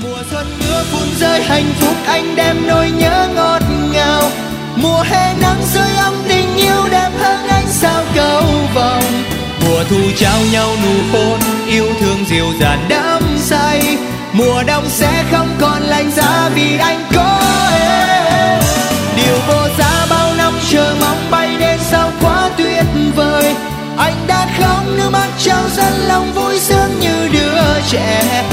Mùa xuân mưa phùn rơi hạnh phúc anh đem nỗi nhớ ngọt ngào. Mùa hè nắng rơi ấm tình yêu đẹp hơn ánh sao cầu vồng. Mùa thu trao nhau nụ hôn yêu thương dịu dàng đắm say. Mùa đông sẽ không còn lạnh giá vì anh có em. Điều vô giá bao năm chờ mong bay đến sao quá tuyệt vời. Anh đã khóc nước mắt trao dâng lòng vui sướng như đứa trẻ.